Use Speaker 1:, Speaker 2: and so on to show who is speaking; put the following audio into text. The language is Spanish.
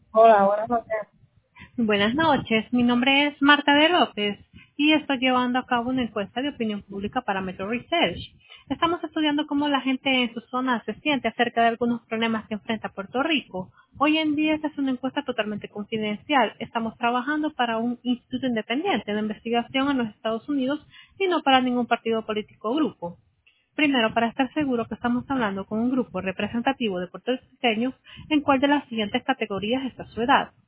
Speaker 1: Hola, buenas noches.
Speaker 2: Buenas noches, mi nombre es Marta de López y estoy llevando a cabo una encuesta de opinión pública para Metro Research. Estamos estudiando cómo la gente en su zona se siente acerca de algunos problemas que enfrenta Puerto Rico. Hoy en día esta es una encuesta totalmente confidencial. Estamos trabajando para un instituto independiente de investigación en los Estados Unidos y no para ningún partido político o grupo. Primero, para estar seguro que estamos hablando con un grupo representativo de puertorriqueños, ¿en cuál de las siguientes categorías está su edad?